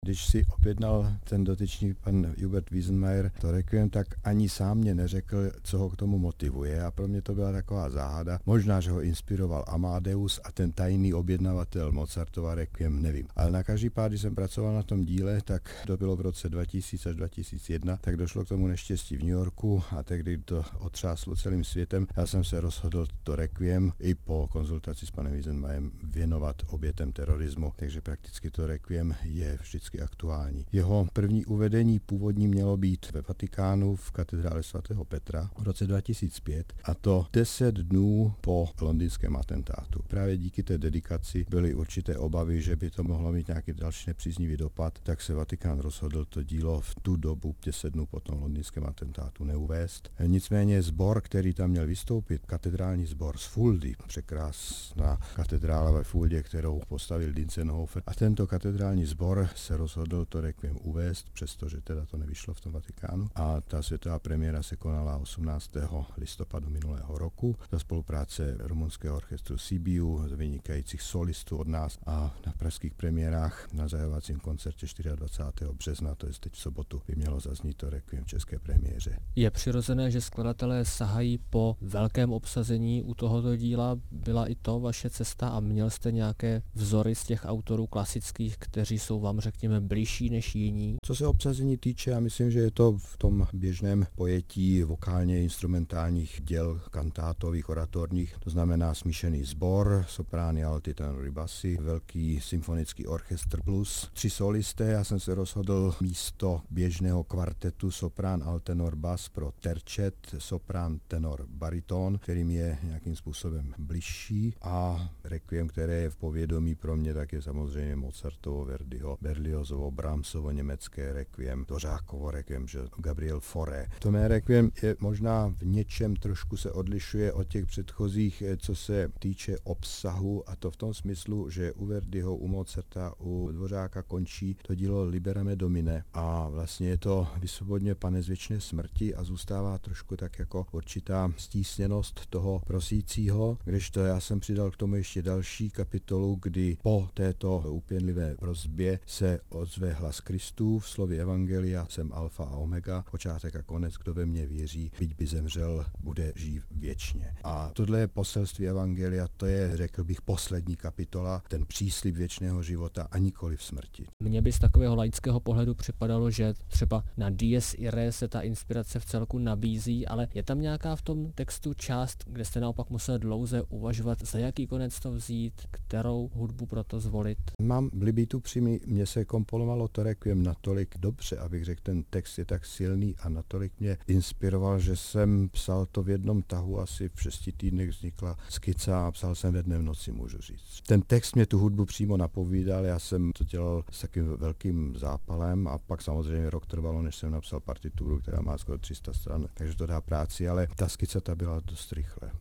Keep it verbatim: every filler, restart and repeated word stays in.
Když si objednal ten dotyčný pan Hubert Wiesenmayer to requiem, tak ani sám mě neřekl, co ho k tomu motivuje a pro mě to byla taková záhada. Možná, že ho inspiroval Amadeus a ten tajný objednavatel Mozartova requiem, nevím. Ale na každý pád, když jsem pracoval na tom díle, tak to bylo v roce dva tisíce až dva tisíce jedna, tak došlo k tomu neštěstí v New Yorku a tehdy to otřáslo celým světem. Já jsem se rozhodl to requiem i po konzultaci s panem Wiesenmayerem věnovat obětem terorismu, takže prakticky to requiem je vždycky aktuální. Jeho první uvedení původní mělo být ve Vatikánu v katedrále svatého Petra v roce dva tisíce pět a to deset dnů po londýnském atentátu. Právě díky té dedikaci byly určité obavy, že by to mohlo mít nějaký další nepříznivý dopad, tak se Vatikán rozhodl to dílo v tu dobu deset dnů po tom londýnském atentátu neuvést. Nicméně sbor, který tam měl vystoupit, katedrální sbor z Fuldy, překrásná katedrála ve Fuldě, kterou postavil Dientzenhofer, a tento katedrální sbor se rozhodl to requiem uvést, přestože teda to nevyšlo v tom Vatikánu. A ta světová premiéra se konala osmnáctého listopadu minulého roku za spolupráce rumunského orchestru Sibiu, vynikajících solistů od nás, a na pražských premiérách na zahajovacím koncertě dvacátého čtvrtého března, to je teď v sobotu, by mělo zaznít to requiem v české premiéře. Je přirozené, že skladatelé sahají po velkém obsazení u tohoto díla. Byla i to vaše cesta a měl jste nějaké vzory z těch autorů klasických, kteří jsou vám, řekněme, blížší než jiní? Co se obsazení týče, já myslím, že je to v tom běžném pojetí vokálně instrumentálních děl kantátových, oratorních, to znamená smíšený sbor, soprány, alty, tenory, basy, velký symfonický orchestr plus tři solisté. Já jsem se rozhodl místo běžného kvartetu soprán, alt, tenor, bas pro terčet, soprán, tenor, bariton, kterým je nějakým způsobem bližší, a requiem, které je v povědomí pro mě, tak je samozřejmě Mozartovo, Verdiho, Berliozovo, Brahmsovo německé requiem, Dvořákovo requiem, že Gabriel Fauré. To mé requiem je možná v něčem trošku se odlišuje od těch předchozích, co se týče obsahu, a to v tom smyslu, že u Verdiho, u Mozarta, u Dvořáka končí to dílo Liberame Domine a vlastně je to Vysvobodně, Pane, z věčné smrti a zůstává trošku tak jako určitá stísněnost toho prosícího, kdežto já jsem přidal k tomu ještě další kapitolu, kdy po této úpěnlivé prosbě se ozve hlas Kristův, v slově evangelia jsem alfa a omega, počátek a konec, kdo ve mně věří, byť by zemřel, bude živ věčně. A tohle je poselství evangelia, to je, řekl bych, poslední kapitola, ten příslib věčného života a nikoli v smrti. Mně by z takového laického pohledu připadalo, že třeba na Dies Irae se ta inspirace v celku nabízí, ale je tam nějaká v tom textu část, kde jste naopak musel dlouze uvažovat, za jaký konec to vzít, kterou hudbu pro to zvolit? Mám libitu přímý, mně se komponovalo to requiem natolik dobře, abych řekl, ten text je tak silný a natolik mě inspiroval, že jsem psal to v jednom tahu, asi v šesti týdnech vznikla skica a psal jsem ve dne v noci, můžu říct. Ten text mě tu hudbu přímo napovídal, já jsem to dělal s takým velkým zápalem a pak samozřejmě rok trvalo, než jsem napsal partituru, která má skoro tři sta stran, takže to dá práci, ale ta skica ta byla dost rychle.